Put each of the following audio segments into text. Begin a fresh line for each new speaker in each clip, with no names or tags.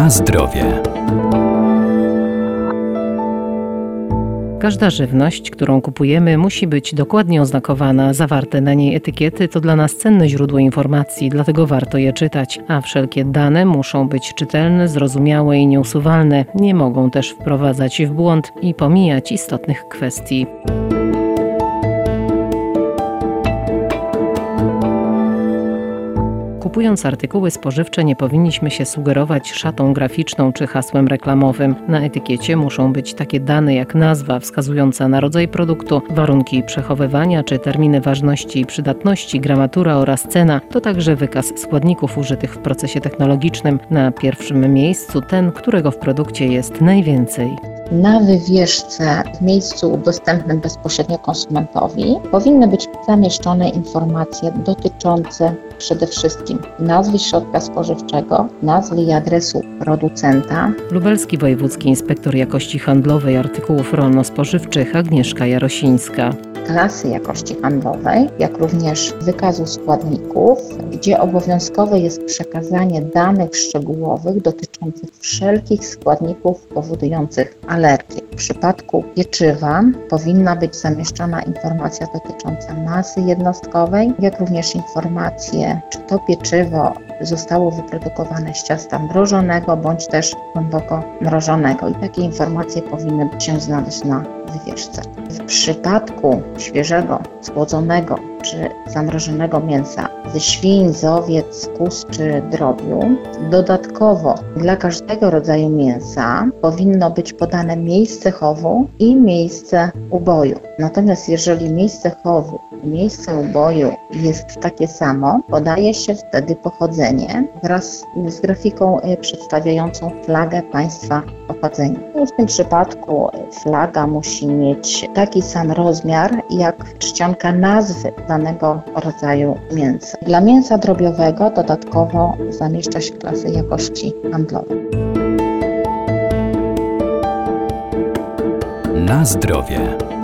Na zdrowie.
Każda żywność, którą kupujemy, musi być dokładnie oznakowana. Zawarte na niej etykiety to dla nas cenne źródło informacji, dlatego warto je czytać. A wszelkie dane muszą być czytelne, zrozumiałe i nieusuwalne. Nie mogą też wprowadzać w błąd i pomijać istotnych kwestii. Kupując artykuły spożywcze nie powinniśmy się sugerować szatą graficzną czy hasłem reklamowym. Na etykiecie muszą być takie dane jak nazwa wskazująca na rodzaj produktu, warunki przechowywania czy terminy ważności i przydatności, gramatura oraz cena. To także wykaz składników użytych w procesie technologicznym. Na pierwszym miejscu ten, którego w produkcie jest najwięcej.
Na wywieszce w miejscu dostępnym bezpośrednio konsumentowi powinny być zamieszczone informacje dotyczące przede wszystkim nazwy środka spożywczego, nazwy i adresu producenta.
Lubelski Wojewódzki Inspektor Jakości Handlowej Artykułów Rolno-Spożywczych Agnieszka Jarosińska.
Klasy jakości handlowej, jak również wykazu składników, gdzie obowiązkowe jest przekazanie danych szczegółowych dotyczących wszelkich składników powodujących alergię. W przypadku pieczywa powinna być zamieszczona informacja dotycząca masy jednostkowej, jak również informacje, czy to pieczywo zostało wyprodukowane z ciasta mrożonego bądź też głęboko mrożonego i takie informacje powinny się znaleźć na wywieszce. W przypadku świeżego, schłodzonego czy zamrożonego mięsa ze świń, z owiec, kóz czy drobiu, dodatkowo dla każdego rodzaju mięsa powinno być podane miejsce chowu i miejsce uboju. Natomiast jeżeli miejsce chowu i miejsce uboju jest takie samo, podaje się wtedy pochodzenie wraz z grafiką przedstawiającą flagę państwa pochodzenia. W tym przypadku flaga musi mieć taki sam rozmiar jak czcionka nazwy danego rodzaju mięsa. Dla mięsa drobiowego dodatkowo zamieszcza się klasę jakości handlowej.
Na zdrowie.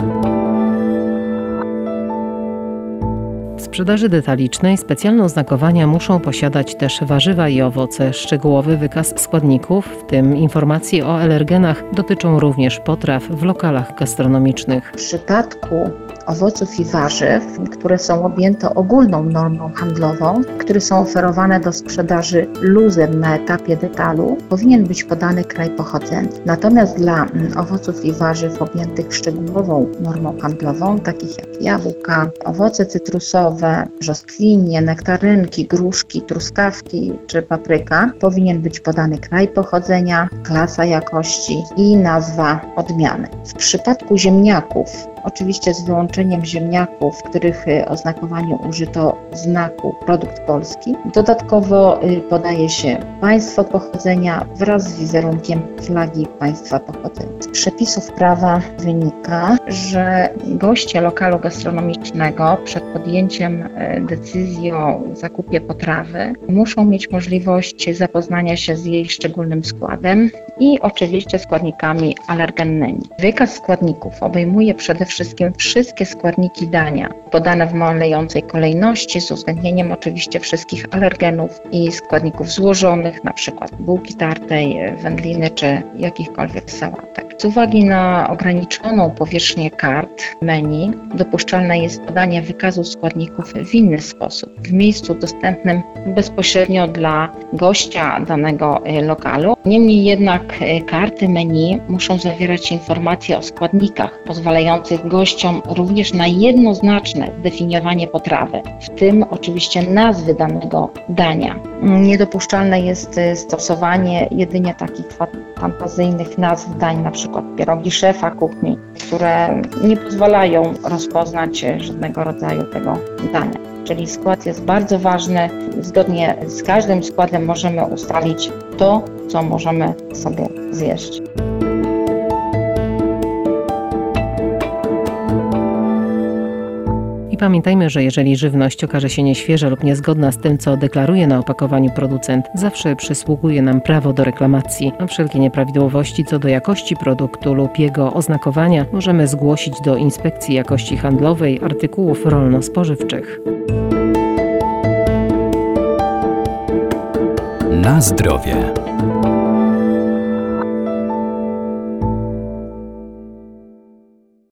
W sprzedaży detalicznej specjalne oznakowania muszą posiadać też warzywa i owoce. Szczegółowy wykaz składników, w tym informacje o alergenach, dotyczą również potraw w lokalach gastronomicznych.
W przypadku owoców i warzyw, które są objęte ogólną normą handlową, które są oferowane do sprzedaży luzem na etapie detalu, powinien być podany kraj pochodzenia. Natomiast dla owoców i warzyw objętych szczegółową normą handlową, takich jak jabłka, owoce cytrusowe, brzoskwinie, nektarynki, gruszki, truskawki czy papryka, powinien być podany kraj pochodzenia, klasa jakości i nazwa odmiany. W przypadku ziemniaków, oczywiście z wyłączeniem ziemniaków, w których oznakowaniu użyto znaku produkt polski, dodatkowo podaje się państwo pochodzenia wraz z wizerunkiem flagi państwa pochodzenia. Z przepisów prawa wynika, że goście lokalu gastronomicznego przed podjęciem decyzji o zakupie potrawy muszą mieć możliwość zapoznania się z jej szczególnym składem i oczywiście składnikami alergennymi. Wykaz składników obejmuje przede wszystkim wszystkie składniki dania, podane w malejącej kolejności, z uwzględnieniem oczywiście wszystkich alergenów i składników złożonych, np. bułki tartej, wędliny czy jakichkolwiek sałatek. Z uwagi na ograniczoną powierzchnię kart menu, dopuszczalne jest podanie wykazu składników w inny sposób, w miejscu dostępnym bezpośrednio dla gościa danego lokalu. Niemniej jednak karty menu muszą zawierać informacje o składnikach, pozwalających gościom również na jednoznaczne zdefiniowanie potrawy, w tym oczywiście nazwy danego dania. Niedopuszczalne jest stosowanie jedynie takich fantazyjnych nazw dań, np. pierogi szefa kuchni, które nie pozwalają rozpoznać żadnego rodzaju tego dania. Czyli skład jest bardzo ważny. Zgodnie z każdym składem możemy ustalić to, co możemy sobie zjeść.
I pamiętajmy, że jeżeli żywność okaże się nieświeża lub niezgodna z tym, co deklaruje na opakowaniu producent, zawsze przysługuje nam prawo do reklamacji, a wszelkie nieprawidłowości co do jakości produktu lub jego oznakowania możemy zgłosić do Inspekcji Jakości Handlowej Artykułów Rolno-Spożywczych.
Na zdrowie.